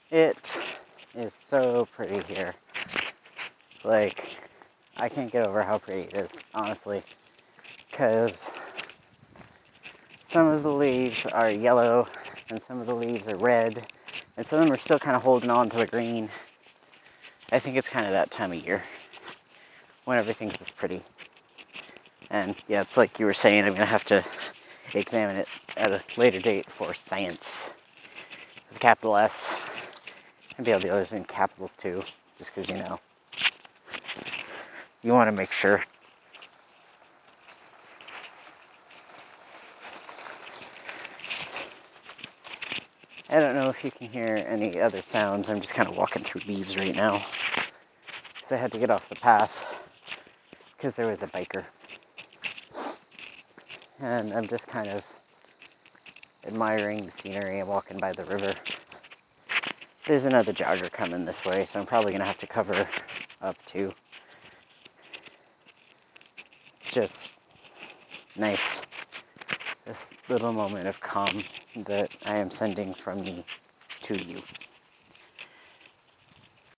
It is so pretty here. Like, I can't get over how pretty it is, honestly. Because some of the leaves are yellow, and some of the leaves are red, and some of them are still kind of holding on to the green. I think it's kind of that time of year when everything's this pretty. And yeah, it's like you were saying, I'm going to have to examine it at a later date for science. With a capital S. Maybe all the others in capitals too, just because, you know, you want to make sure. I don't know if you can hear any other sounds. I'm just kind of walking through leaves right now. Because I had to get off the path because there was a biker. And I'm just kind of admiring the scenery. I'm walking by the river. There's another jogger coming this way, so I'm probably going to have to cover up too. It's just nice. This little moment of calm that I am sending from me to you.